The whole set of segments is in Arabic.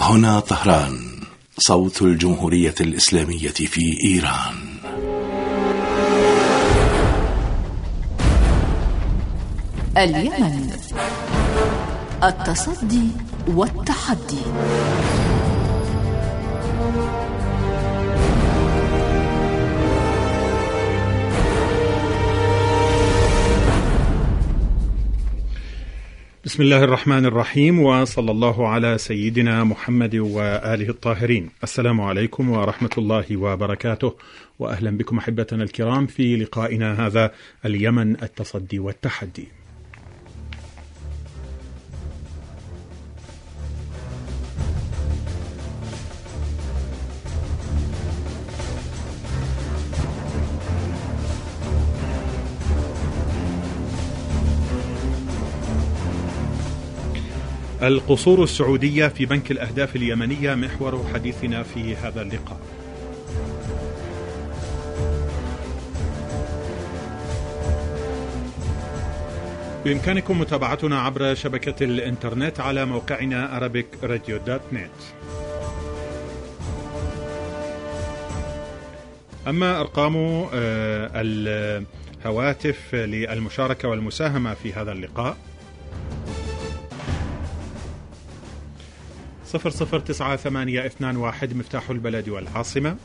هنا طهران، صوت الجمهورية الإسلامية في إيران. اليمن، التصدي والتحدي. بسم الله الرحمن الرحيم، وصلى الله على سيدنا محمد وآله الطاهرين. السلام عليكم ورحمة الله وبركاته، وأهلا بكم أحبتنا الكرام في لقائنا هذا اليمن، التصدي والتحدي. القصور السعودية في بنك الأهداف اليمنية محور حديثنا في هذا اللقاء. بإمكانكم متابعتنا عبر شبكة الإنترنت على موقعنا arabicradio.net. أما أرقام الهواتف للمشاركة والمساهمة في هذا اللقاء 009821 مفتاح البلد والعاصمة،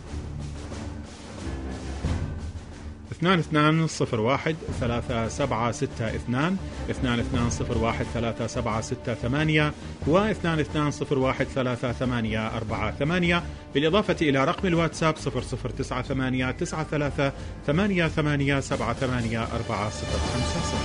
2201 3762 2201 3768 و 2201 3848، بالإضافة إلى رقم الواتساب 0098 93 88 78 405.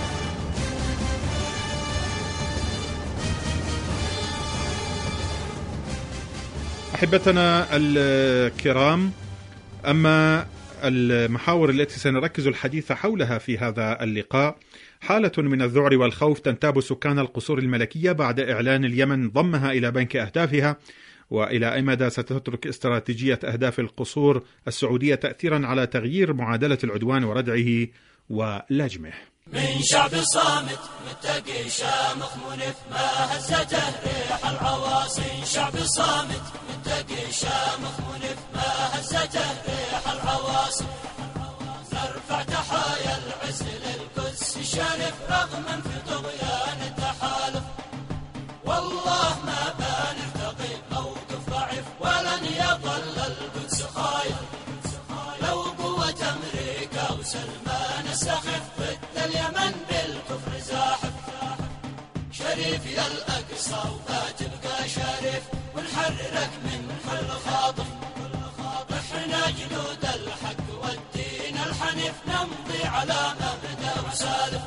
أحبتنا الكرام، أما المحاور التي سنركز الحديث حولها في هذا اللقاء: حالة من الذعر والخوف تنتاب سكان القصور الملكية بعد إعلان اليمن ضمها إلى بنك أهدافها، وإلى أي مدى ستترك استراتيجية أهداف القصور السعودية تأثيرا على تغيير معادلة العدوان وردعه ولجمه. من شعب صامت متقي شامخ منف ما هزته ريح العواصي، شعب صامت متقي شامخ منف ما هزته ريح العواصي، نرفع تحايا العز للقدس شارف رغما في طغيان التحالف، والله ما بنرتقي موقف ضعيف ولن يظل القدس خايف، لو قوة أمريكا وسلمان استخف اليمن بالكفر زاحف، شريف يا الأقصى وما تبقى شريف ونحررك من كل خاطف، احنا جنود الحق والدين الحنيف نمضي على مبدأ وسالف،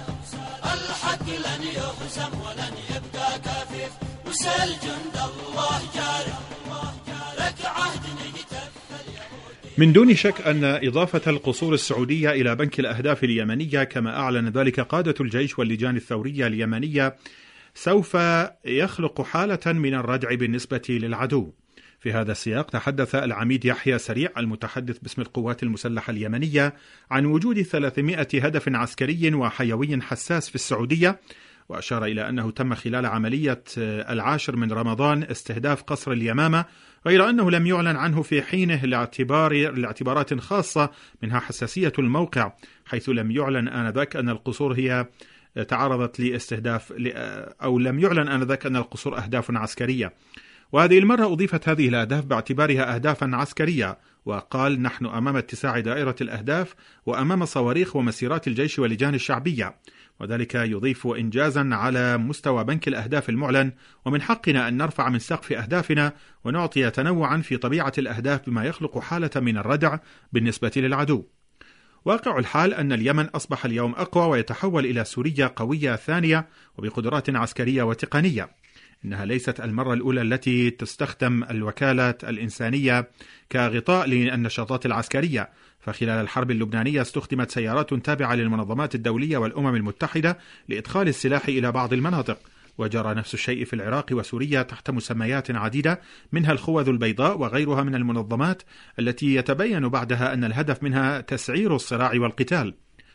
الحق لن يهزم ولن يبقى كفيف وسل جند الله جارف، لك عهد نجتك. من دون شك أن إضافة القصور السعودية إلى بنك الأهداف اليمنية كما أعلن ذلك قادة الجيش واللجان الثورية اليمنية سوف يخلق حالة من الردع بالنسبة للعدو. في هذا السياق تحدث العميد يحيى سريع المتحدث باسم القوات المسلحة اليمنية عن وجود 300 هدف عسكري وحيوي حساس في السعودية، وأشار إلى أنه تم خلال عملية 10 من رمضان استهداف قصر اليمامة، غير أنه لم يعلن عنه في حينه لاعتبارات خاصة منها حساسية الموقع، حيث لم يعلن آنذاك أن القصور هي تعرضت لاستهداف أو لم يعلن آنذاك أن القصور أهداف عسكرية. وهذه المرة أضيفت هذه الأهداف باعتبارها أهدافا عسكرية، وقال: نحن أمام اتساع دائرة الأهداف وأمام صواريخ ومسيرات الجيش واللجان الشعبية، وذلك يضيف إنجازا على مستوى بنك الأهداف المعلن، ومن حقنا أن نرفع من سقف أهدافنا ونعطي تنوعا في طبيعة الأهداف بما يخلق حالة من الردع بالنسبة للعدو. واقع الحال أن اليمن أصبح اليوم أقوى ويتحول إلى سوريا قوية ثانية وبقدرات عسكرية وتقنية. إنها ليست المرة الأولى التي تستخدم الوكالات الإنسانية كغطاء للنشاطات العسكرية، فخلال الحرب اللبنانية استخدمت سيارات تابعة للمنظمات الدولية والأمم المتحدة لإدخال السلاح إلى بعض المناطق، وجرى نفس الشيء في العراق وسوريا تحت مسميات عديدة منها الخوذ البيضاء وغيرها من المنظمات التي يتبين بعدها أن الهدف منها تسعير الصراع والقتال.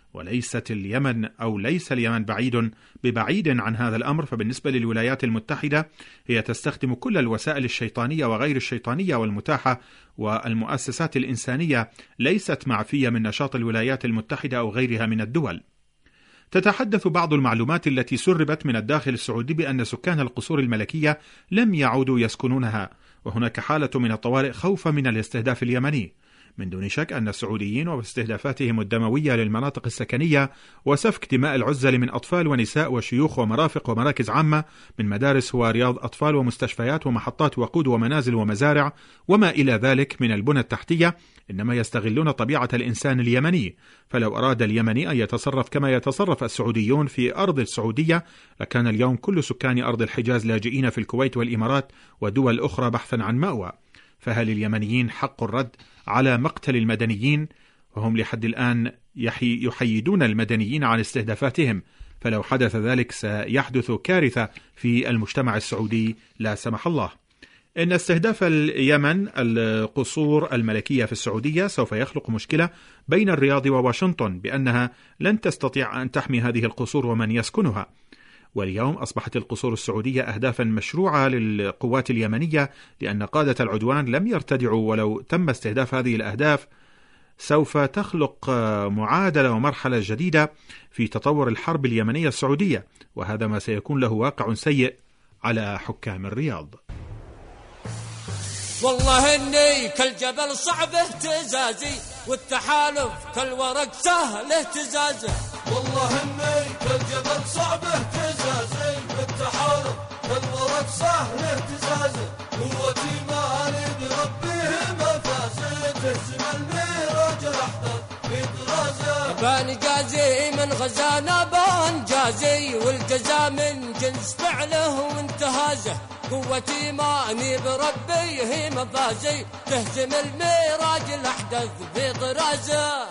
وليست اليمن أو ليس اليمن ببعيد عن هذا الأمر. فبالنسبة للولايات المتحدة هي تستخدم كل الوسائل الشيطانية وغير الشيطانية والمتاحة، والمؤسسات الإنسانية ليست معفية من نشاط الولايات المتحدة أو غيرها من الدول. تتحدث بعض المعلومات التي سربت من الداخل السعودي بأن سكان القصور الملكية لم يعودوا يسكنونها، وهناك حالة من الطوارئ خوفا من الاستهداف اليمني. من دون شك أن السعوديين واستهدافاتهم الدموية للمناطق السكنية وسفك دماء العزل من أطفال ونساء وشيوخ ومرافق ومراكز عامة من مدارس ورياض أطفال ومستشفيات ومحطات وقود ومنازل ومزارع وما إلى ذلك من البنى التحتية، إنما يستغلون طبيعة الإنسان اليمني. فلو أراد اليمني أن يتصرف كما يتصرف السعوديون في أرض السعودية لكان اليوم كل سكان أرض الحجاز لاجئين في الكويت والإمارات ودول أخرى بحثا عن مأوى. فهل اليمنيين حق الرد على مقتل المدنيين؟ وهم لحد الآن يحيدون المدنيين عن استهدافاتهم، فلو حدث ذلك سيحدث كارثة في المجتمع السعودي لا سمح الله. إن استهداف اليمن القصور الملكية في السعودية سوف يخلق مشكلة بين الرياض وواشنطن بأنها لن تستطيع أن تحمي هذه القصور ومن يسكنها. واليوم أصبحت القصور السعودية أهدافا مشروعة للقوات اليمنية، لأن قادة العدوان لم يرتدعوا، ولو تم استهداف هذه الأهداف سوف تخلق معادلة ومرحلة جديدة في تطور الحرب اليمنية السعودية، وهذا ما سيكون له واقع سيء على حكام الرياض. والله إني كالجبل صعب اهتزازي والتحالف كالورق سهل اهتزازه. والله إني كالجبل صعب اهتزازي والتحالف كالورق سهل اهتزازه. قوتي مالي بربيه مفازي تهزم الميراج الأحداث في درازه. بان جازي من غزانا بان جازي والجزا من جنس فعله وانتهازه. قوتي ماني بربي هي مفازي تهزم الميراج الأحدث في طرازه.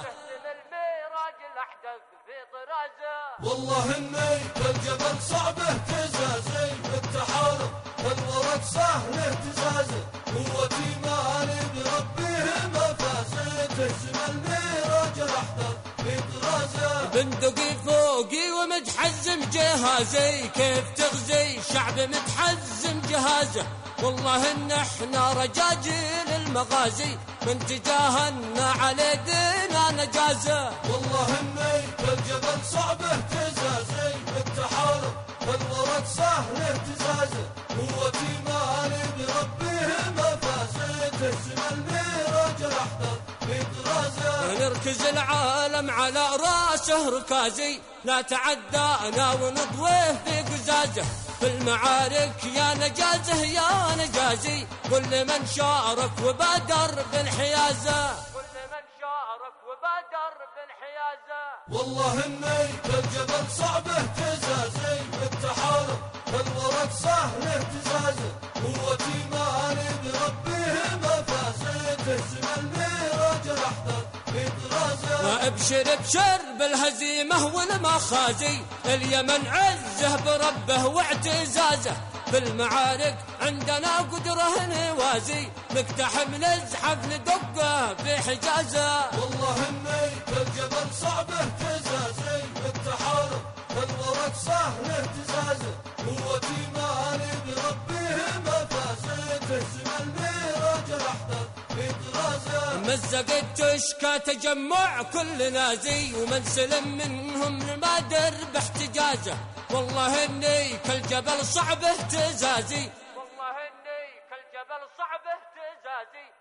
والله إني كالجبل صعب اهتزازي والتحالف كالورق سهل اهتزازه. قوتي ماني بربي هي مفازي تهزم الميراج الأحدث في طرازه. بندقي فوقي ومتحزم جهازي كيف تغزي شعب متحزم جهازه. والله إن احنا رجاجيل المغازي من تجاهلنا على دينا نجازه. والله إني كالجبل صعب اهتزازي والتحالف كالورق سهل اهتزازه. قوتي مالي بربيه مفازي تهزم الميراج الأحدث في طرازه. نركز العالم على راسه ركازي لا تعدانا ونضويه في قزازه. في المعارك يا نجازه يا نجازي كل من شارك وبادر بالحيازه. كل من شارك وبادر بالحيازه. والله إني كالجبل صعب اهتزازي والتحالف كالورق سهل اهتزازه. قوتي مالي بربيه مفازي تهزم الميراج الأحدث في طرازه. ابشر ابشر بالهزيمة والمخازي اليمن عزه بربه واعتزازه. في المعارك عندنا قدره نوازي نقتحم نزحف ندقه في حجازه. والله إني كالجبل صعب اهتزازي والتحالف كالورق سهل اهتزازه. قوتي مالي بربيه مفازي تهزم الميراج الأحدث في طرازه. مزقت تشكى تجمع كل نازي ومن سلم منهم المادر باحتجازه. والله إني كالجبل صعب اهتزازي. والله إني كالجبل صعب اهتزازي.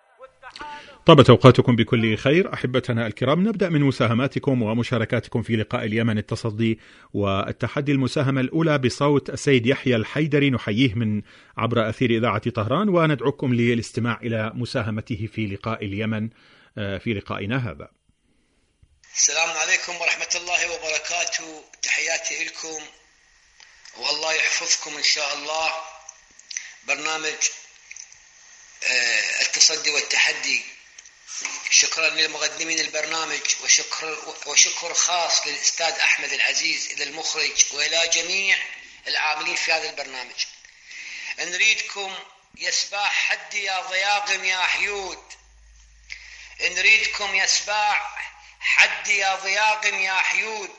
طابت أوقاتكم بكل خير أحبتنا الكرام. نبدأ من مساهماتكم ومشاركاتكم في لقاء اليمن التصدي والتحدي. المساهمة الأولى بصوت السيد يحيى الحيدري، نحييه من عبر أثير إذاعة طهران، وندعوكم للاستماع إلى مساهمته في لقاء اليمن في لقائنا هذا. السلام عليكم ورحمة الله وبركاته، تحياتي لكم والله يحفظكم إن شاء الله. برنامج التصدي والتحدي، شكرا للمقدمين البرنامج وشكر خاص للأستاذ أحمد العزيز إلى المخرج وإلى جميع العاملين في هذا البرنامج. نريدكم يا سباح حدي يا ضياقم يا حيود، نريدكم يا سباح حد يا ضياقم يا حيود،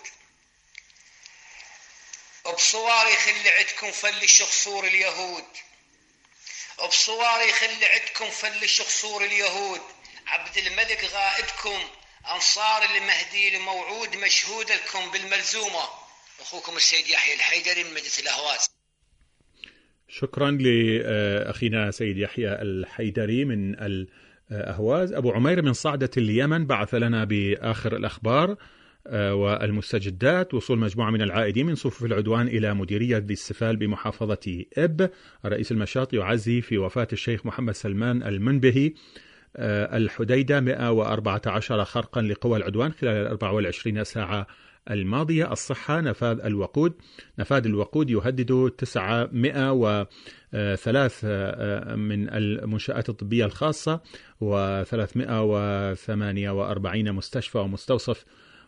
بصواري خلي عدكم فلش خصور اليهود، بصواري خلي عدكم فلش خصور اليهود، عبد الملك غائبكم، أنصار المهدي الموعود مشهود لكم بالملزومة. أخوكم السيد يحيى الحيدري من مجلس الأهواز. شكرا لأخينا سيد يحيى الحيدري من الأهواز. أبو عمير من صعدة اليمن بعث لنا بآخر الأخبار والمستجدات: وصول مجموعة من العائدين من صفوف العدوان إلى مديرية ذي السفال بمحافظة إب. رئيس المشاط يعزي في وفاة الشيخ محمد سلمان المنبهي. الحديدة 114 خرقا لقوى العدوان خلال 24 ساعة الماضية. الصحة: نفاذ الوقود يهدد 903 من المنشآت الطبية الخاصة و348 مستشفى ومستوصف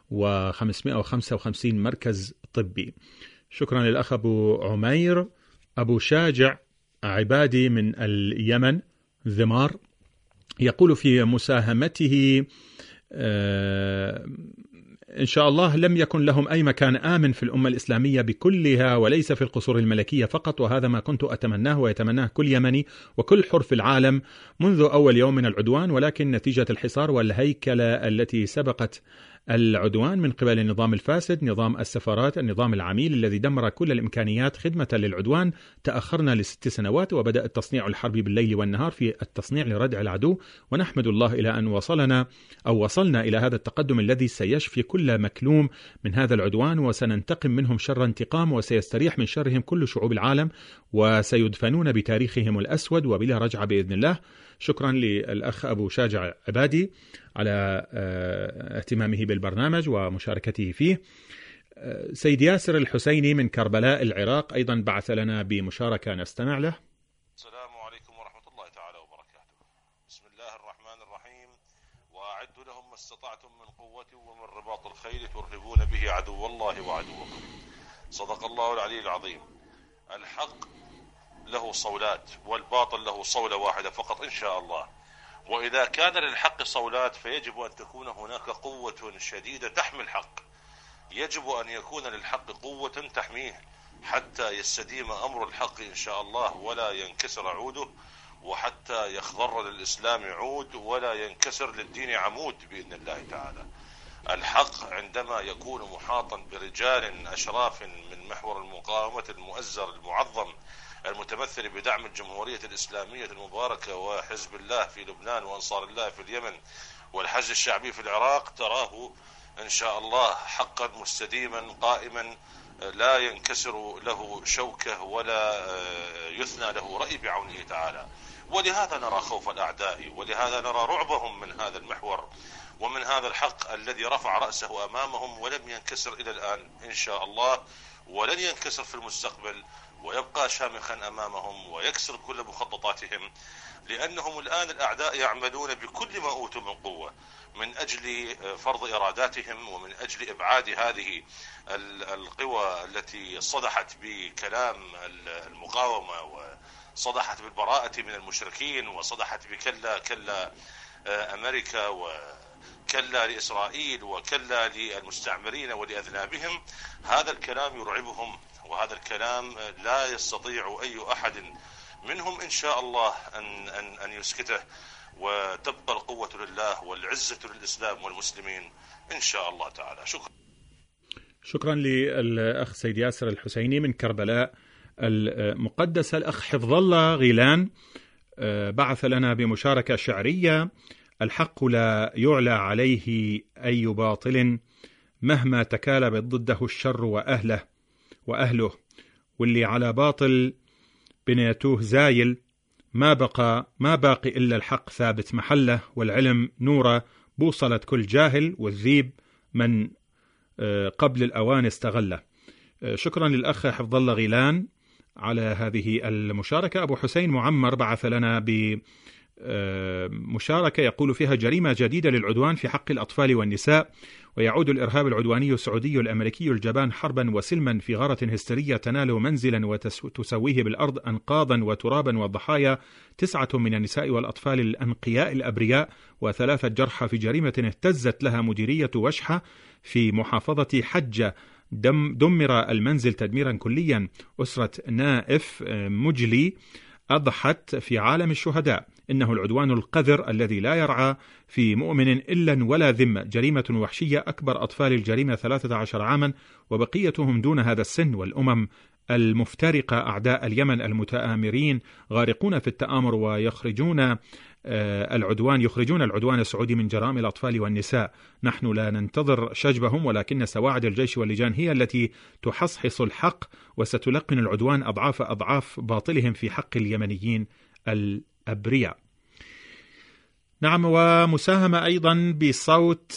و555 مركز طبي. شكرا للأخ أبو عمير. أبو شاجع عبادي من اليمن ذمار يقول في مساهمته: إن شاء الله لم يكن لهم أي مكان آمن في الأمة الإسلامية بكلها وليس في القصور الملكية فقط، وهذا ما كنت أتمناه ويتمناه كل يمني وكل حر في العالم منذ أول يوم من العدوان، ولكن نتيجة الحصار والهيكلة التي سبقت العدوان من قبل النظام الفاسد، نظام السفارات، النظام العميل الذي دمر كل الإمكانيات خدمة للعدوان، تأخرنا ل6 سنوات وبدأ التصنيع الحربي بالليل والنهار في التصنيع لردع العدو، ونحمد الله إلى أن وصلنا إلى هذا التقدم الذي سيشفي كل مكلوم من هذا العدوان، وسننتقم منهم شر انتقام، وسيستريح من شرهم كل شعوب العالم، وسيدفنون بتاريخهم الأسود وبلا رجعة بإذن الله. شكرا للأخ أبو شاجع عبادي على اهتمامه بالبرنامج ومشاركته فيه. سيد ياسر الحسيني من كربلاء العراق أيضا بعث لنا بمشاركة نستمع له. السلام عليكم ورحمة الله تعالى وبركاته. بسم الله الرحمن الرحيم. وأعدوا لهم ما استطعتم من قوة ومن رباط الخيل ترهبون به عدو الله وعدوكم. صدق الله العلي العظيم. الحق له صولات والباطل له صولة واحدة فقط إن شاء الله، وإذا كان للحق صولات فيجب أن تكون هناك قوة شديدة تحمي الحق، يجب أن يكون للحق قوة تحميه حتى يستديم أمر الحق إن شاء الله ولا ينكسر عوده، وحتى يخضر للإسلام عود ولا ينكسر للدين عمود بإذن الله تعالى. الحق عندما يكون محاطا برجال أشراف من محور المقاومة المؤزر المعظم المتمثل بدعم الجمهورية الإسلامية المباركة وحزب الله في لبنان وأنصار الله في اليمن والحشد الشعبي في العراق، تراه إن شاء الله حقا مستديما قائما لا ينكسر له شوكة ولا يثنى له رأي بعونه تعالى. ولهذا نرى خوف الأعداء، ولهذا نرى رعبهم من هذا المحور ومن هذا الحق الذي رفع رأسه أمامهم ولم ينكسر إلى الآن إن شاء الله، ولن ينكسر في المستقبل، ويبقى شامخا أمامهم ويكسر كل مخططاتهم، لأنهم الآن الأعداء يعملون بكل ما أوتوا من قوة من أجل فرض إراداتهم ومن أجل إبعاد هذه القوى التي صدحت بكلام المقاومة وصدحت بالبراءة من المشركين وصدحت بكلا أمريكا وكلا لإسرائيل وكلا للمستعمرين ولأذنابهم. هذا الكلام يرعبهم، وهذا الكلام لا يستطيع أي أحد منهم إن شاء الله أن يسكته، وتبقى القوة لله والعزة للإسلام والمسلمين إن شاء الله تعالى. شكرا للأخ سيد ياسر الحسيني من كربلاء المقدسة. الأخ حفظ الله غيلان بعث لنا بمشاركة شعرية: الحق لا يعلى عليه أي باطل مهما تكالب ضده الشر وأهله، واللي على باطل بنيتوه زايل، ما باقي إلا الحق ثابت محله، والعلم نوره بوصلة كل جاهل، والذيب من قبل الأوان استغله. شكرا للأخ حفظ الله غيلان على هذه المشاركة. أبو حسين معمر بعث لنا مشاركة يقول فيها: جريمة جديدة للعدوان في حق الأطفال والنساء، ويعود الإرهاب العدواني السعودي الأمريكي الجبان حربا وسلما في غارة هستيرية تنال منزلا وتسويه بالأرض أنقاضا وترابا والضحايا 9 من النساء والأطفال الأنقياء الأبرياء، و3 جرحى في جريمة اهتزت لها مديرية وشحة في محافظة حجة. دمر المنزل تدميرا كليا. أسرة نائف مجلي أضحت في عالم الشهداء. إنه العدوان القذر الذي لا يرعى في مؤمن إلا ولا ذمة، جريمة وحشية. أكبر أطفال الجريمة 13 عاما وبقيتهم دون هذا السن. والأمم المفترقة أعداء اليمن المتآمرين غارقون في التآمر ويخرجون العدوان السعودي من جرائم الأطفال والنساء. نحن لا ننتظر شجبهم، ولكن سواعد الجيش واللجان هي التي تحصحص الحق وستلقن العدوان أضعاف باطلهم في حق اليمنيين الأبرياء. نعم، ومساهمة أيضا بصوت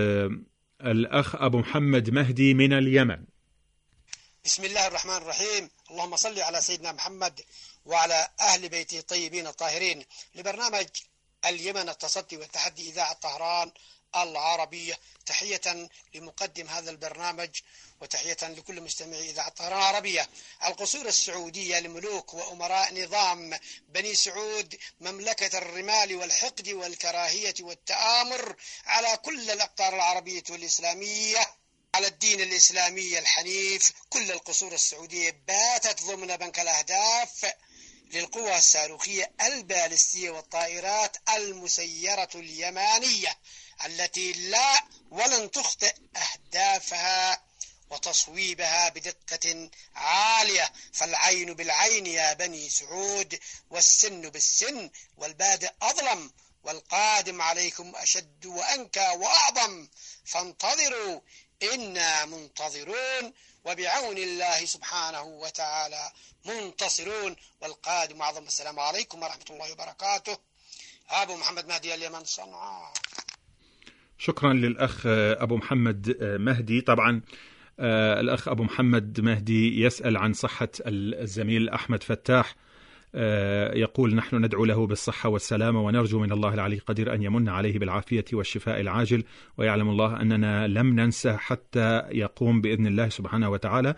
الأخ أبو محمد مهدي من اليمن. بسم الله الرحمن الرحيم. اللهم صل على سيدنا محمد وعلى أهل بيته الطيبين الطاهرين. لبرنامج اليمن التصدي والتحدي إذاعة طهران العربية، تحية لمقدم هذا البرنامج وتحية لكل مستمعي إذاعة طهران العربية. القصور السعودية لملوك وأمراء نظام بني سعود، مملكة الرمال والحقد والكراهية والتآمر على كل الأقطار العربية والإسلامية، على الدين الإسلامي الحنيف. كل القصور السعودية باتت ضمن بنك الأهداف للقوى الصاروخية البالستية والطائرات المسيرة اليمانية التي لا ولن تخطئ أهدافها وتصويبها بدقة عالية. فالعين بالعين يا بني سعود، والسن بالسن، والبادئ أظلم، والقادم عليكم أشد وأنكى وأعظم. فانتظروا إنا منتظرون، وبعون الله سبحانه وتعالى منتصرون، والقادم أعظم. السلام عليكم ورحمة الله وبركاته. أبو محمد مهدي، اليمن، صنعاء. شكرا للأخ أبو محمد مهدي. طبعا الأخ أبو محمد مهدي يسأل عن صحة الزميل أحمد فتاح، يقول: نحن ندعو له بالصحة والسلامة، ونرجو من الله العلي القدير أن يمن عليه بالعافية والشفاء العاجل، ويعلم الله أننا لم ننسى حتى يقوم بإذن الله سبحانه وتعالى.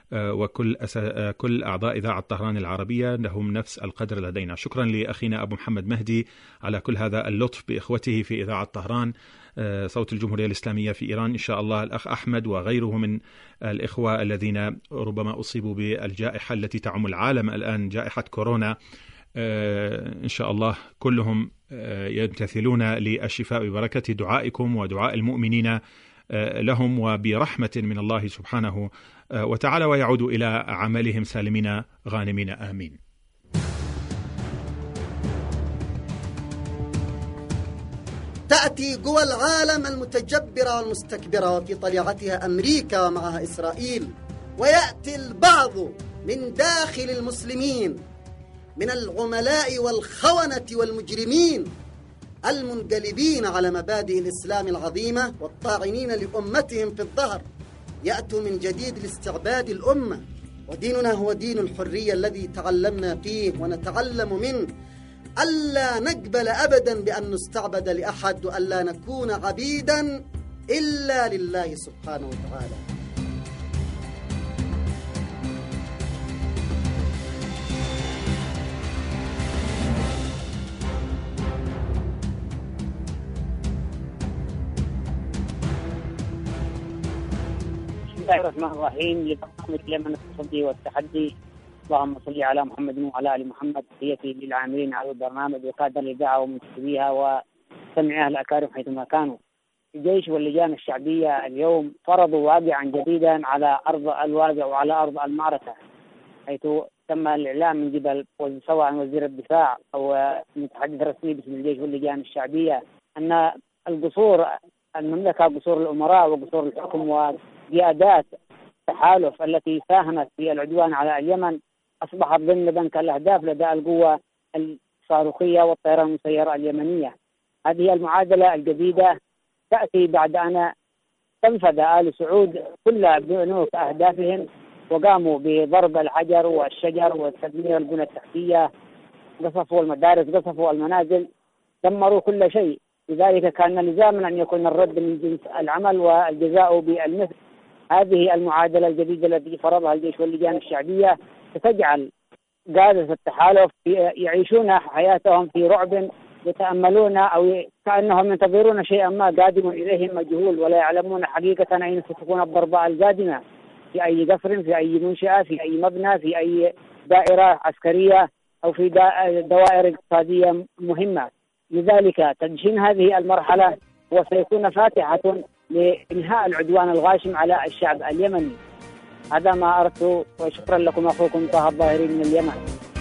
كل أعضاء إذاعة طهران العربية لهم نفس القدر لدينا. شكرا لأخينا أبو محمد مهدي على كل هذا اللطف بإخوته في إذاعة طهران صوت الجمهورية الإسلامية في إيران. إن شاء الله الأخ أحمد وغيره من الإخوة الذين ربما أصيبوا بالجائحة التي تعم العالم الآن، جائحة كورونا، إن شاء الله كلهم يمتثلون للشفاء ببركة دعائكم ودعاء المؤمنين لهم وبرحمة من الله سبحانه وتعالى، ويعود إلى عملهم سالمين غانمين. آمين. تأتي قوى العالم المتجبرة والمستكبرة وفي طليعتها أمريكا ومعها إسرائيل، ويأتي البعض من داخل المسلمين من العملاء والخونة والمجرمين المنقلبين على مبادئ الإسلام العظيمة والطاعنين لأمتهم في الظهر، يأتوا من جديد لاستعباد الأمة. وديننا هو دين الحرية الذي تعلمنا فيه ونتعلم منه ألا نقبل أبدا بأن نستعبد لأحد، وألا نكون عبيدا إلا لله سبحانه وتعالى. بسم الله الرحمن الرحيم. لبرنامج اليمن التصدي والتحدي، اللهم صل على محمد وعلى ال محمد. تحياتي للعاملين على البرنامج وقادة الإذاعة ومنتسبيها وسمعها الأكارم حيثما كانوا. الجيش واللجان الشعبية اليوم فرضوا واقعا جديدا على أرض الواقع وعلى أرض المعركة، حيث تم الإعلام من قبل سواء وزير الدفاع أو المتحدث الرسمي باسم الجيش واللجان الشعبية أن القصور المملكة، قصور الأمراء وقصور الحكم وقيادات التحالف التي ساهمت في العدوان على اليمن أصبحت ضمن بنك الأهداف لدى القوى الصاروخية والطيران المسيرة اليمنية. هذه المعادلة الجديدة تأتي بعد أن تنفذ آل سعود كل بنوك أهدافهم وقاموا بضرب الحجر والشجر وتدمير البنى التحتية، قصفوا المدارس، قصفوا المنازل، دمروا كل شيء. لذلك كان لزاما أن يكون الرد من جنس العمل والجزاء بالمثل. هذه المعادلة الجديدة التي فرضها الجيش واللجان الشعبية ستجعل قادة التحالف يعيشون حياتهم في رعب، يتأملون أو كأنهم ينتظرون شيئا ما قادم إليهم مجهول، ولا يعلمون حقيقة أين ستكون الضربة القادمة، في أي قصر، في أي منشأة، في أي مبنى، في أي دائرة عسكرية أو في دوائر اقتصادية مهمة. لذلك تدشين هذه المرحلة وسيكون فاتحة لإنهاء العدوان الغاشم على الشعب اليمني. هذا ما أردت، وشكرا لكم. أخوكم طه الظاهري من اليمن.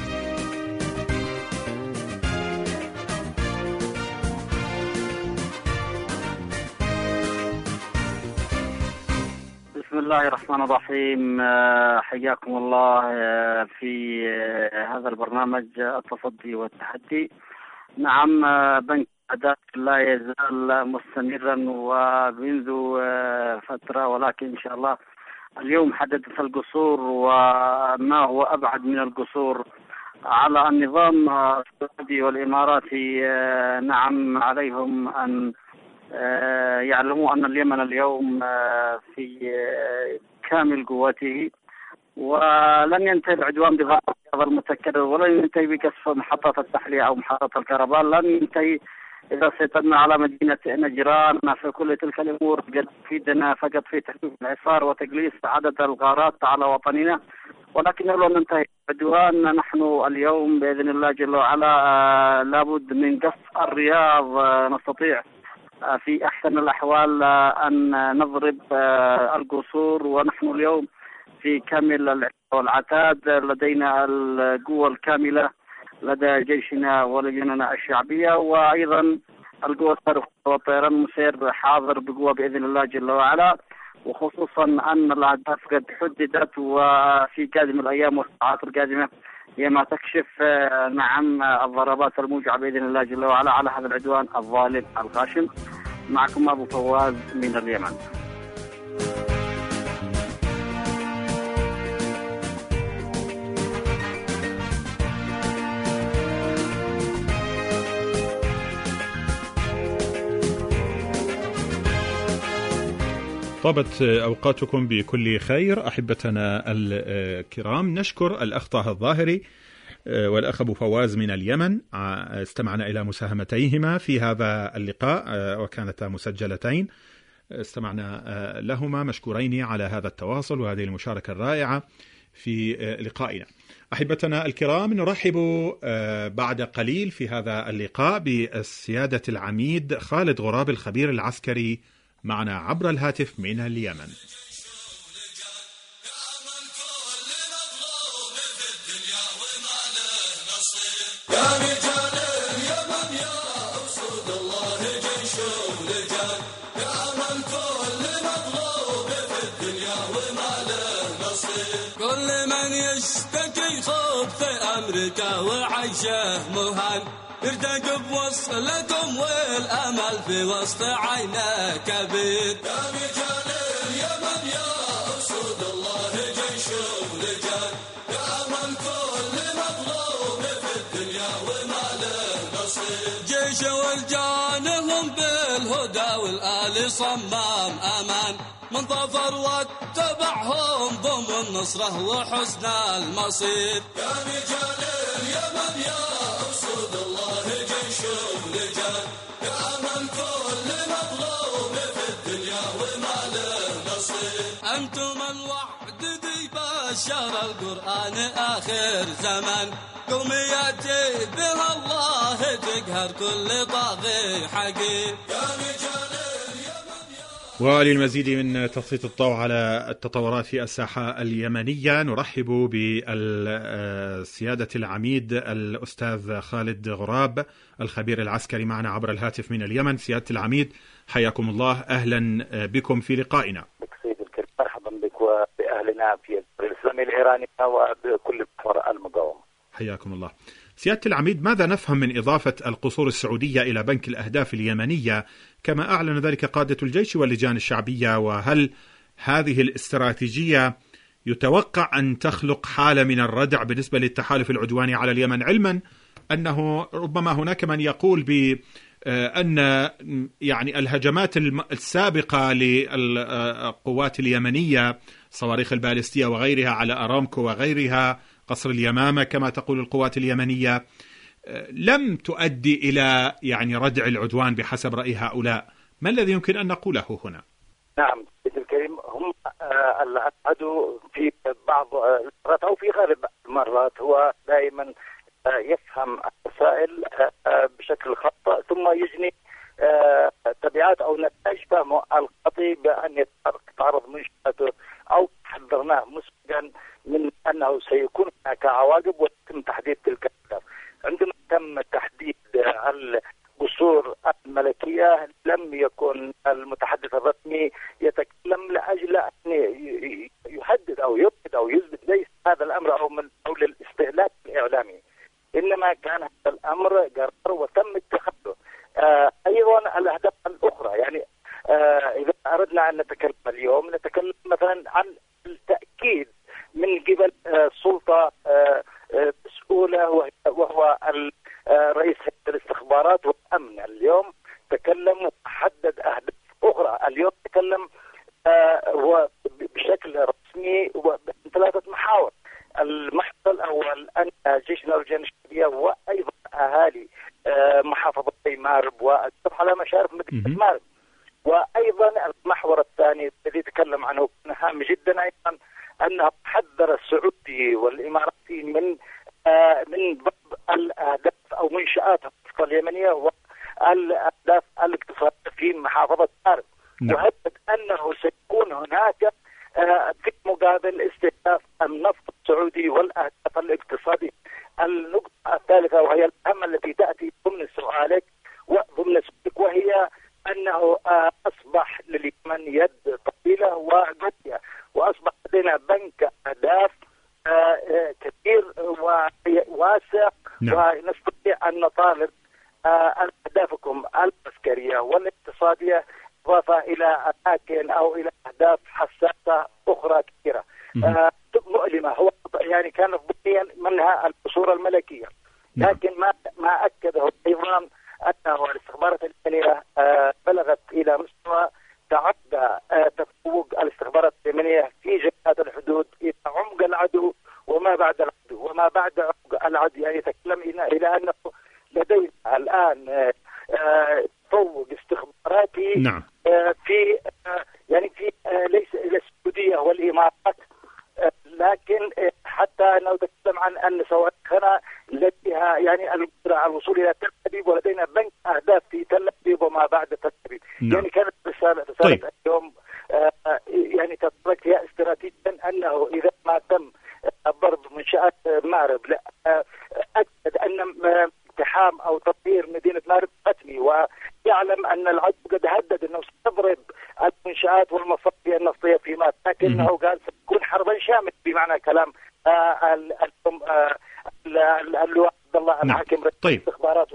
بسم الله الرحمن الرحيم. حياكم الله في هذا البرنامج التصدي والتحدي. نعم، بنك أهداف لا يزال مستمرا ومنذ فترة، ولكن إن شاء الله اليوم حددت القصور وما هو أبعد من القصور على النظام السعودي والإماراتي. نعم، عليهم أن يعلموا أن اليمن اليوم في كامل قوته، ولن ينتهي العدوان بهذا المتكرر، ولن ينتهي بكسف محطة التحلية أو محطة الكهرباء، لن ينتهي إذا سيطرنا على مدينة نجران. في كل تلك الأمور قد فيدنا فقط في تخفيف الحصار وتقليص عدد الغارات على وطننا، ولكن لو ننتهي العدوان نحن اليوم بإذن الله جل وعلا لابد من قصف الرياض. نستطيع في أحسن الأحوال أن نضرب القصور، ونحن اليوم في كامل العتاد، لدينا القوة الكاملة لدى جيشنا ولجننا الشعبية، وأيضا القوة الصاروخية والطيران المسير حاضر بقوة بإذن الله جل وعلا، وخصوصا أن الأهداف قد حددت، وفي قادم الأيام والساعات القادمة هي ما تكشف نعم الضربات الموجعة بإذن الله جل وعلا على هذا العدوان الظالم الغاشم. معكم أبو فواز من اليمن. طابت أوقاتكم بكل خير أحبتنا الكرام. نشكر الأخ طه الظاهري والأخ أبو فواز من اليمن، استمعنا إلى مساهمتيهما في هذا اللقاء وكانتا مسجلتين، استمعنا لهما مشكورين على هذا التواصل وهذه المشاركة الرائعة في لقائنا. أحبتنا الكرام، نرحب بعد قليل في هذا اللقاء بالسيادة العميد خالد غراب الخبير العسكري معنا عبر الهاتف من اليمن. كل من يشتكي خبث أمريكا وعيشه مهان ارتقب وصلكم والأمل في وسط عينه كبير. يا رجال اليمن يا أسود الله جيش ولجان، يا من كل مظلوم في الدنيا وما له نصير. جيش والجانهم بالهدى والآل صمام أمان، من ظفر واتبعهم ضمن نصره وحسن المصير. يا رجال اليمن يا أسود الله جيش ولجان، يا من كل مظلوم في الدنيا وما له نصير. أنتم الوعد ذي بشر القرآن آخر زمان، قوم يأتي بها الله تقهر كل طاغي حقير. يا رجال وللمزيد من تسليط الضوء على التطورات في الساحة اليمنية نرحب بالسيادة العميد الأستاذ خالد غراب الخبير العسكري معنا عبر الهاتف من اليمن. سيادة العميد حياكم الله، أهلا بكم في لقائنا. سيد الكريم، مرحبا بك وبأهلنا في الإسلامي الإيراني وبكل محور المقاومة. حياكم الله. سيادة العميد، ماذا نفهم من إضافة القصور السعودية إلى بنك الأهداف اليمنية كما أعلن ذلك قادة الجيش واللجان الشعبية، وهل هذه الاستراتيجية يتوقع أن تخلق حالة من الردع بالنسبة للتحالف العدواني على اليمن، علما أنه ربما هناك من يقول بأن يعني الهجمات السابقة للقوات اليمنية، صواريخ البالستية وغيرها على أرامكو وغيرها، قصر اليمامة كما تقول القوات اليمنية، لم تؤدي إلى يعني ردع العدوان بحسب رأي هؤلاء. ما الذي يمكن أن نقوله هنا؟ نعم سيد الكريم، هم العدو في بعض المرات أو في غالب المرات هو دائما يفهم الرسائل بشكل خطأ ثم يجني تبعات أو نتائج فهمه الخطي بأن يتعرض منشأته أو حذرناه مسبقا من أنه سيكون هناك عواقب ويتم تحديد تلك الأهداف. عندما تم تحديد القصور الملكية لم يكن المتحدث الرسمي يتكلم لأجل أن يحدد أو يؤكد أو يثبت ليس هذا الأمر أو من حول الاستهلاك الإعلامي، إنما كان هذا الأمر قرار وتم اتخاذه. أيضا الأهداف الأخرى، يعني إذا أردنا أن نتكلم اليوم نتكلم مثلا عن التأكيد من قبل سلطة مسؤولة وهو رئيس هيئة الاستخبارات والأمن. اليوم تكلم وحدد أهداف أخرى. اليوم تكلم بشكل رسمي بثلاثة محاور. المحور الأول أن جيشنا واللجان الشعبية وأيضا أهالي محافظتي مأرب والسبح على مشارف مدينة مأرب، وأيضا المحور الثاني الذي تكلم عنه هام جدا أيضا أنه حذر السعودي والإماراتي من بعض الأهداف أو منشآت الخطة اليمنية والأهداف الاقتصادية في محافظة مأرب، وهدد أنه سيكون هناك في مقابل استهداف النفط السعودي والأهداف الاقتصادية. النقطة الثالثة وهي الأهم التي تأتي ضمن سؤالك وهي أنه أصبح لليمن يد طويلة وقوية، وأصبح لدينا بنك أهداف كثير وواسع، ونستطيع أن نطالب أهدافكم العسكرية والاقتصادية إضافة إلى أماكن أو إلى أهداف حساسة أخرى كثيرة مؤلمة. هو يعني كانت ضمنيا منها القصور الملكية، لكن ما أكده أيضا أنه الاستخبارات اليمنية بلغت إلى مستوى تعدى تفوق الاستخبارات اليمنية في جهات الحدود إلى عمق العدو وما بعد العدو وما بعد عمق العدو. يعني يتكلم إلى أنه لدينا الآن تفوق استخباراتي في يعني في ليس إلى السعودية والإمارات، لكن حتى أنه تكلم عن أن صواريخنا لديها يعني القدرة على الوصول إلى تل أبيب، ولدينا بنك أهداف في تل أبيب وما بعد تل أبيب. يعني كانت رسالة اليوم يعني تطرق فيها استراتيجيا أنه إذا ما تم ضرب منشآت مأرب أكد أن اقتحام أو تطهير مدينة مأرب حتمي، ويعلم أن العدو قد هدد أنه سيضرب المنشآت والمصافي النفطية في مأرب، لكنه قال ستكون حربا شاملة بمعنى كلام اللواء عبد الله الحاكم رئيس الاستخبارات.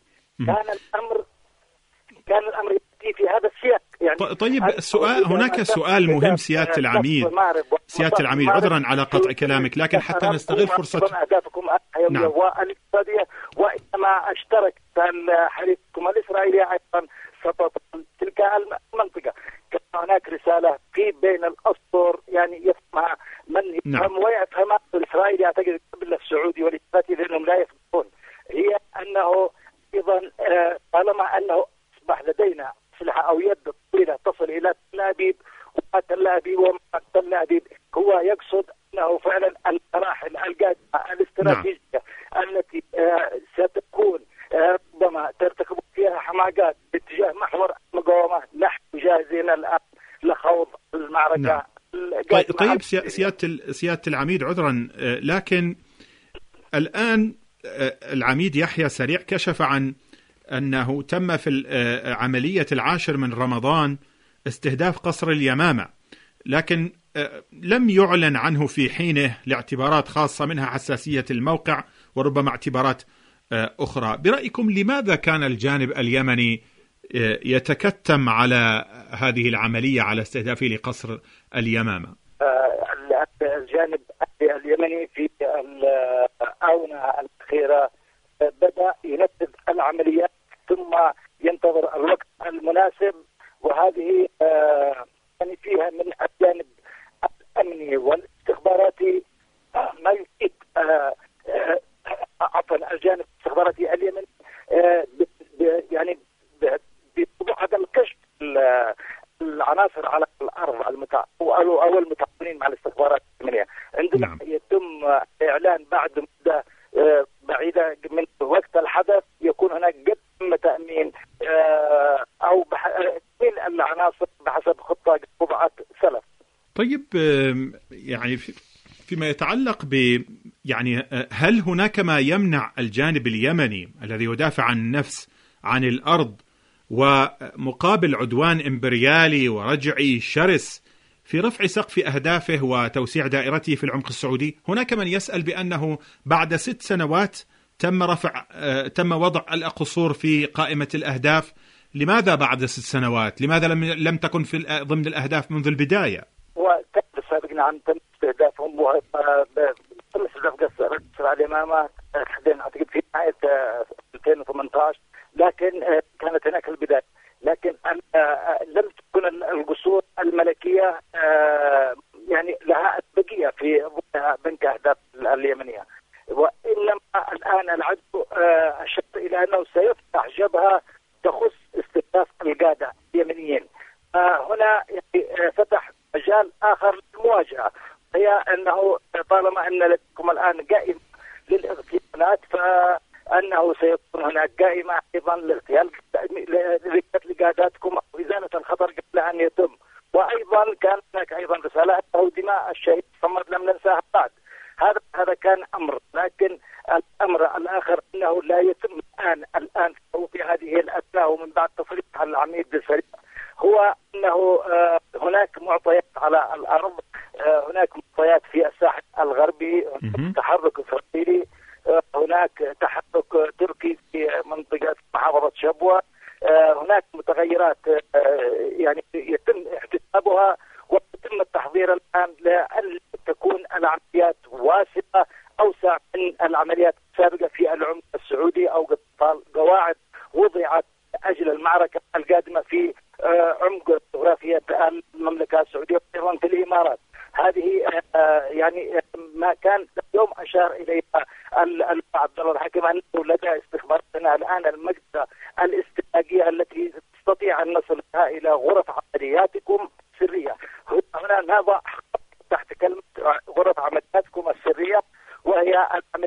كان الأمر يأتي في هذا السياق. يعني طيب هناك سؤال مهم سيادة العميد، عذرا على قطع كلامك، لكن حتى نستغل فرصة أهدافكم والاقتصادية، وإنما اشترك حليفكم الإسرائيلي أيضا ستطال تلك المنطقة. كان هناك رسالة في بين الأسطر يعني يفهمها من يفهم ويفهمها الإسرائيلي أعتقد قبل السعودي والإماراتي لأنهم لا يفهمون، هي أنه أيضا طالما أنه أصبح لدينا أسلحة أو يد طويلة تصل إلى تل أبيب وتل أبيب وما تل أبيب، هو يقصد أنه فعلا المراحل القادمة الاستراتيجية التي ستكون ربما ترتكب فيها حماقات باتجاه محور المقاومة، نحن جاهزين الآن لخوض المعركة. طيب سيادة العميد، عذرا لكن الآن العميد يحيى سريع كشف عن أنه تم في عملية 10 من رمضان استهداف قصر اليمامة، لكن لم يعلن عنه في حينه لاعتبارات خاصة منها حساسية الموقع وربما اعتبارات أخرى. برأيكم لماذا كان الجانب اليمني يتكتم على هذه العملية على استهدافه لقصر اليمامة؟ الجانب اليمني في الآونة الأخيرة بدأ ينفذ العمليات ثم ينتظر الوقت المناسب. وهذه يعني فيها من الجانب الأمني والاستخباراتي ما يفيد عفوا الجانب الاستخباراتي اليمني يعني بوضوح هذا الكشف العناصر على الأرض أو المتعاونين مع الاستخبارات اليمنية. عندما يتم إعلان بعد مدة بعيدة من وقت الحدث يكون هناك قدم تأمين أو تأمين العناصر بحسب خطة وضعت سلف. طيب يعني فيما يتعلق يعني هل هناك ما يمنع الجانب اليمني الذي يدافع عن النفس عن الأرض ومقابل عدوان إمبريالي ورجعي شرس في رفع سقف أهدافه وتوسيع دائرته في العمق السعودي؟ هناك من يسأل بأنه بعد 6 سنوات تم وضع القصور في قائمة الأهداف. لماذا بعد 6 سنوات؟ لماذا لم تكن في ضمن الأهداف منذ البداية؟ وتم سابقا عن تم استهدافهم تم استهداف قصر اليمامة أعتقد في نهاية 2018، لكن كانت هناك البداية. لكن لم تكن القصور الملكية يعني لها بقية في بنك أهداف اليمنية، وإنما الآن العدو أشار إلى أنه سيفتح جبهة تخص استهداف القادة اليمنيين. هنا يعني فتح مجال آخر للمواجهة، هي أنه طالما أن لديكم الآن قائمة للاغتيالات فأنه سيكون هناك قائمة أيضا لاغتيال لقاداتكم أو إزالة الخطر قبل أن يتم. وأيضا كان هناك أيضا رسالة أنه دماء الشهيد صمد لم ننساها بعد. هذا كان أمر، لكن الأمر الآخر أنه لا يتم الآن في هذه الأثناء ومن بعد تصريح العميد بالسريع هو أنه هناك معطيات على الأرض، هناك معطيات في الساحل الغربي، تحرك إسرائيلي، هناك تحرك تركي في منطقة محافظة شبوة، هناك متغيرات يعني يتم احتسابها ويتم التحضير الآن لأن تكون العمليات واسعة أوسع من العمليات السابقة في العمق السعودي أو قواعد وضعت أجل المعركة القادمة في عمق جغرافية المملكة السعودية وأيضا في الإمارات. هذه يعني ما كان اليوم أشار إليها عبد الله الحكيم أنه لدى استخباراتنا الآن المقدرة الاستراتيجية التي تستطيع أن نصلها إلى غرف عملياتكم السرية. هنا نضع تحت كلمة غرف عملياتكم السرية، وهي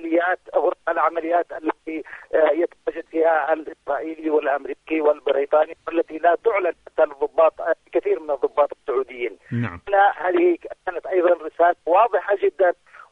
العمليات التي يتواجد فيها الإسرائيلي والأمريكي والبريطاني والتي لا تعلن حتى الضباط كثير من الضباط السعوديين. نعم. هذه كانت أيضا رسالة واضحة جدا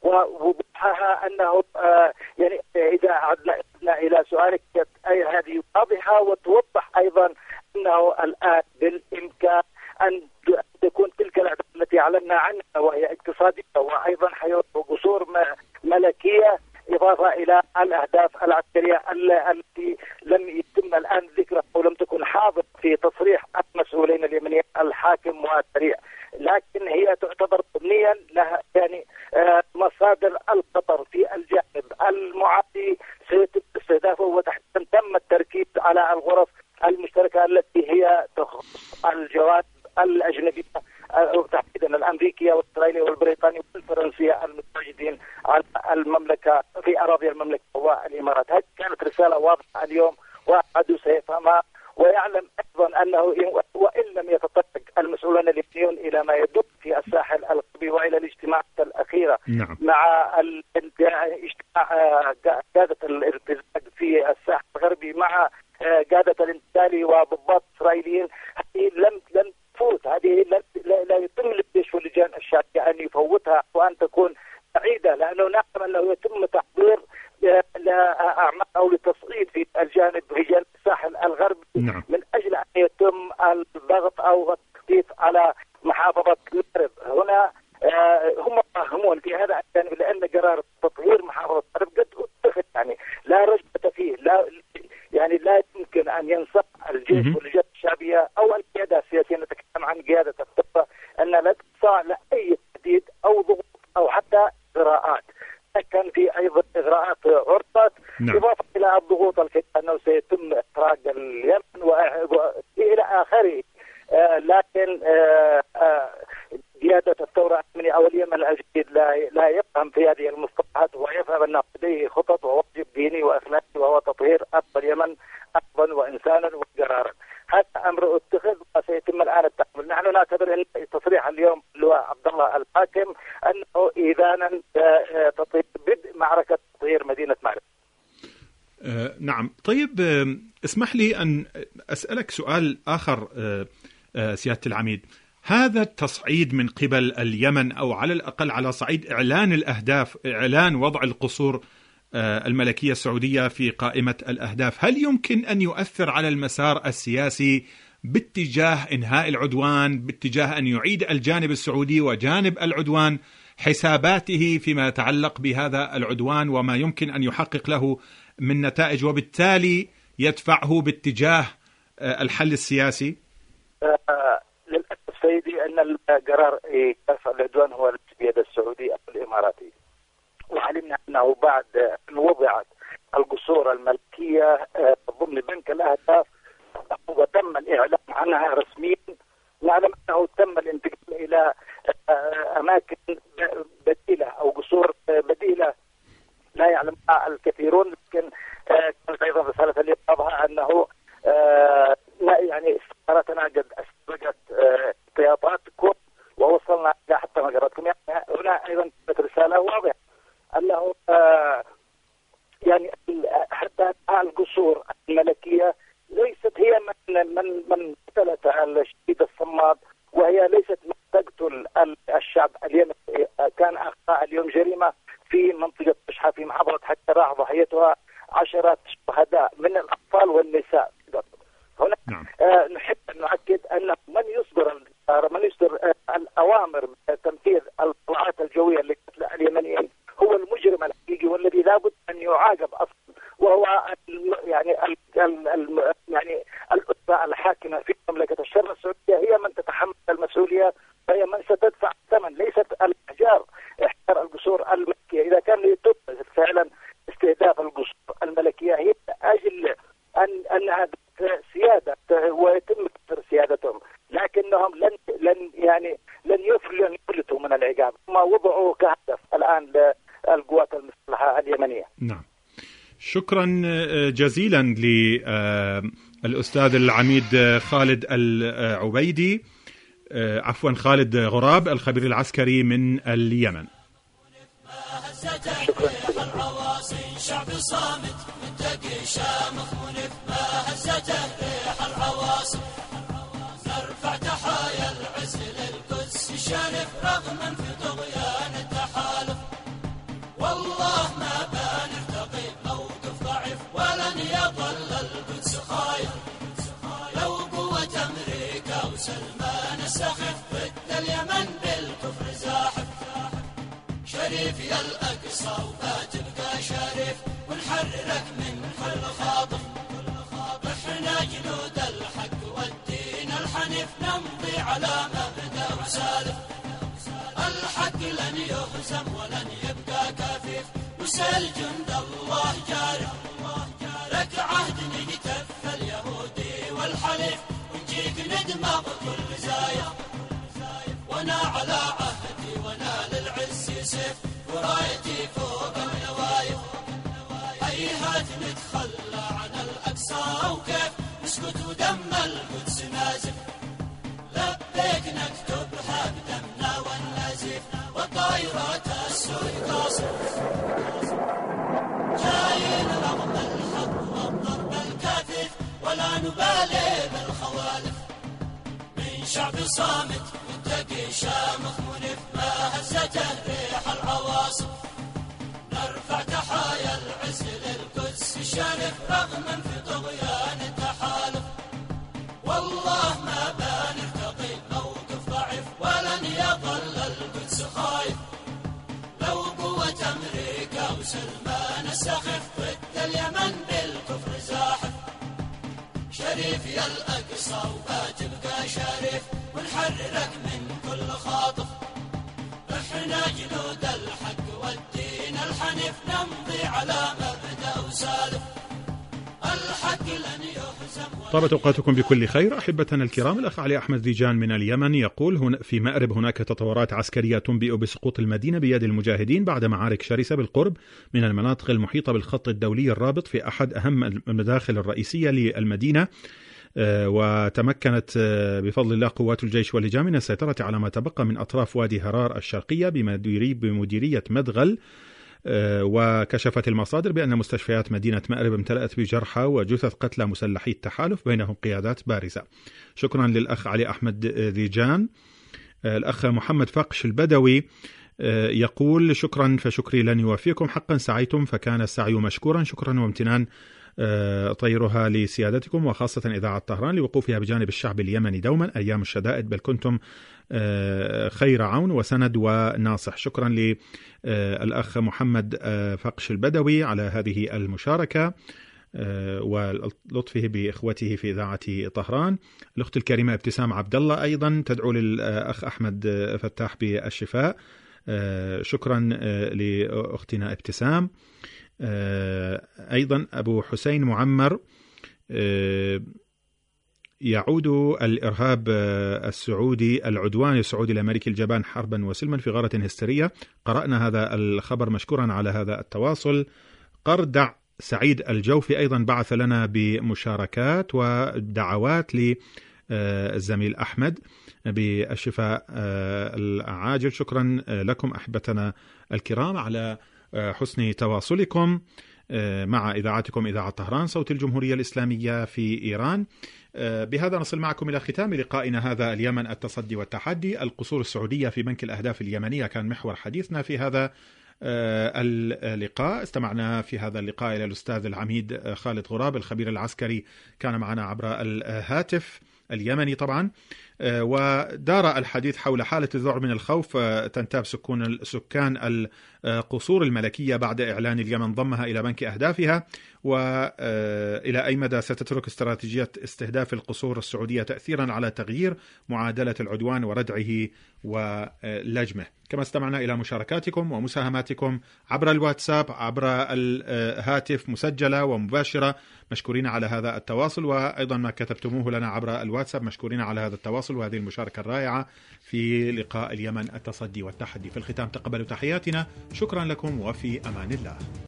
ووضحها أنه يعني إذا عدنا إلى سؤالك أي هذه واضحة وتوضح أيضا أنه الآن بالإمكان أن تكون تلك الأهداف التي أعلنا عنها وهي اقتصادية وأيضا قصور ملكية إضافة إلى الأهداف العسكرية التي لم يتم الآن ذكرها أو لم تكن حاضر في تصريح المسؤولين اليمنيين الحاكم والسريع، لكن هي تعتبر ضمنيا لها يعني مصادر الخطر في الجانب المعادي سيتم استهدافه، وتحديدا تم التركيز على الغرف المشتركة التي هي تخص الجوانب الأجنبية تحديدا الأمريكية والإسرائيلية والبريطانية والفرنسية المتواجدين على المملكة في أراضي المملكة والإمارات. هذه كانت رسالة واضحة اليوم وعدو سيفهمها ويعلم أيضا أنه وإن لم يتطرق المسؤولون اليمنيون إلى ما يدور في الساحل الغربي وإلى الاجتماعات الأخيرة مع اجتماع قادة الارتزاق في الساحل الغربي مع قادة الانتقالي وضباط إسرائيليين، هذه لم تفوت، هذه لا يتم للجيش واللجان الشعبية أن يفوتها وأن تكون بعيدة، لأنه نعلم أنه يتم تحضير لأعمال أو لتصعيد في الجانب رجال الساحل الغربي من أجل أن يتم الضغط أو التخطيط على محافظة مأرب. هنا هم فاهمون في هذا الجانب لأن قرار تطهير محافظة مأرب قد اتخذ، يعني لا رجعة فيه، لا يمكن أن ينصح الجيش واللجان الشعبية أو القيادة السياسية، نتكلم عن قيادة الثورة، أن لا تخضع لأي تهديد أو ضغوط أو حتى إغراءات. كان في أيضا إغراءات عرضت إضافة إلى يتم إحراق اليمن وإلى آخره. لكن قيادة الثورة اليمنية أو اليمن الجديد لا يفهم في هذه المصطلحات، ويفهم أنه لديه خطط وواجب ديني وأخلاقي وهو تطهير أرض اليمن أرضا وإنسانا وقرارا. هذا أمر اتخذ وسيتم الآن التعامل. نحن نعتبر أن تصريح اليوم اللواء عبد الله الحاكم أنه إذانا بدء معركة تطهير مدينة مأرب. نعم. طيب اسمح لي أن أسألك سؤال آخر سيادة العميد. هذا التصعيد من قبل اليمن، أو على الأقل على صعيد إعلان الأهداف، إعلان وضع القصور الملكية السعودية في قائمة الأهداف، هل يمكن أن يؤثر على المسار السياسي باتجاه إنهاء العدوان، باتجاه أن يعيد الجانب السعودي وجانب العدوان حساباته فيما يتعلق بهذا العدوان وما يمكن أن يحقق له من نتائج، وبالتالي يدفعه باتجاه الحل السياسي؟ للأسف سيدي أن القرار كف العدوان هو بيد السعودي أو الإماراتي، وعلمنا أنه بعد أن وضعت القصور الملكية ضمن بنك الأهداف وتم الإعلان عنها رسميا، نعلم أنه تم الانتقال إلى أماكن بديلة أو قصور بديلة لا يعلمها الكثيرون. لكن كانت أيضا رسالة اليوم أنه يعني استخباراتنا قد أسبقت احتياطاتكم ووصلنا إلى حتى مجراتكم. يعني هنا أيضا كانت رسالة واضحة أنه يعني حتى القصور الملكية ليست هي من قتلت الشهيد الصماد، وهي ليست من تقتل الشعب اليمني. كان أخطاء اليوم جريمة في منطقة بشحة في محافظة حتى راح ضحيتها عشرات شهداء من الأطفال والنساء. هنا نحب أن نؤكد أن من يصدر الأوامر بتنفيذ الطلعات الجوية لقتل اليمنيين هو المجرم الحقيقي والذي لابد أن يعاقب أصلا، وهو يعني الأسرة الحاكمة في مملكة الشرق السعودية هي من تتحمل المسؤولية، وهي من ستدفع الثمن، ليست الأحجار إحجار القصور الملكية. إذا كان يتم فعلا استهداف القصور الملكية هي أجل أنها سيادة ويتم كسر سيادتهم، لكنهم لن يفلتوا من العقاب، ما وضعوا كهدف الآن للقوات المسلحة اليمنية. نعم، شكرا جزيلا للأستاذ العميد خالد العبيدي، عفوا خالد غراب، الخبير العسكري من اليمن. شعب صامت متقي شامخ منف ما هزته ريح العواصف، نرفع تحايا العز للقدس الشريف رغما في طغيان التحالف، والله ما بنرتقي موقف ضعيف ولن يظل القدس خايف، لو قوة أمريكا وسلمان السخف ضد اليمن بالكفر زاحف، شريف يا الأقصى وبتبقى شريف ونحررك من كل خاطف، احنا جنود الحق والدين الحنيف نمضي على مبدأ وسالف، الحق لن يهزم ولن يبقى كفيف وسل جند الله جارف، لك عهد نقتف اليهودي والحليف ونجيك ندمغ كل زايف، وانا على عهدي وانا للعز سيف ورايتي فوق النوايف، هيهات نتخلى عن الأقصى وكيف نسكت ودم القدس نازف، لبيك نكتبها بدمنا والنزيف والطائرات السود قاصف، جايين رغم الحق والضرب الكافف ولا نبالي بالخوالف، من شعب صامت متقي شامخ منف ما هزته ريح العواصف، نرفع تحايا العز للقدس الشريف رغما في طغيان التحالف، والله ما بنرتقي موقف ضعيف ولن يظل القدس خايف، لو قوة أمريكا وسلمان السخف ضد اليمن بالكفر زاحف، شريف يا الأقصى وبتبقى شريف ونحررك من كل خاطف، احنا جنود الحق والدين الحنيف نمضي على مبدأ وسالف، الحق طابت أوقاتكم بكل خير. أحبتنا الكرام، الأخ علي أحمد ذيجان من اليمن يقول في مأرب هناك تطورات عسكرية تنبئ بسقوط المدينة بيد المجاهدين بعد معارك شرسة بالقرب من المناطق المحيطة بالخط الدولي الرابط في أحد أهم المداخل الرئيسية للمدينة. وتمكنت بفضل الله قوات الجيش واللجام من السيطرة على ما تبقى من أطراف وادي هرار الشرقية بمديرية مدغل. وكشفت المصادر بأن مستشفيات مدينة مأرب امتلأت بجرحى وجثث قتلى مسلحي التحالف بينهم قيادات بارزة. شكرا للأخ علي أحمد ذيجان. الأخ محمد فقش البدوي يقول شكرا فشكري لن يوفيكم، حقا سعيتم فكان السعي مشكورا. شكرا وامتنان طيرها لسيادتكم وخاصة إذاعة طهران لوقوفها بجانب الشعب اليمني دوما أيام الشدائد، بل كنتم خير عون وسند وناصح. شكرا للأخ محمد فقش البدوي على هذه المشاركة ولطفه بإخوته في إذاعة طهران. الأخت الكريمة ابتسام عبد الله أيضا تدعو للأخ أحمد فتاح بالشفاء. شكرا لأختنا ابتسام. أيضا أبو حسين معمر يعود الإرهاب السعودي العدوان السعودي الأمريكي الجبان حربا وسلما في غارة هستيرية. قرأنا هذا الخبر مشكورا على هذا التواصل. قردع سعيد الجوفي أيضا بعث لنا بمشاركات ودعوات للزميل أحمد بالشفاء العاجل. شكرا لكم أحبتنا الكرام على حسن تواصلكم مع إذاعتكم إذاعة طهران صوت الجمهورية الإسلامية في إيران. بهذا نصل معكم إلى ختام لقائنا هذا اليمن التصدي والتحدي. القصور السعودية في بنك الأهداف اليمنية كان محور حديثنا في هذا اللقاء. استمعنا في هذا اللقاء إلى الأستاذ العميد خالد غراب الخبير العسكري، كان معنا عبر الهاتف اليمني طبعا، ودار الحديث حول حالة الذعر من الخوف تنتاب سكان القصور الملكية بعد إعلان اليمن ضمها إلى بنك أهدافها، وإلى أي مدى ستترك استراتيجية استهداف القصور السعودية تأثيرا على تغيير معادلة العدوان وردعه ولجمه. كما استمعنا إلى مشاركاتكم ومساهماتكم عبر الواتساب عبر الهاتف مسجلة ومباشرة، مشكورين على هذا التواصل، وأيضا ما كتبتموه لنا عبر الواتساب مشكورين على هذا التواصل وهذه المشاركة الرائعة في لقاء اليمن التصدي والتحدي. في الختام تقبلوا تحياتنا، شكرا لكم وفي أمان الله.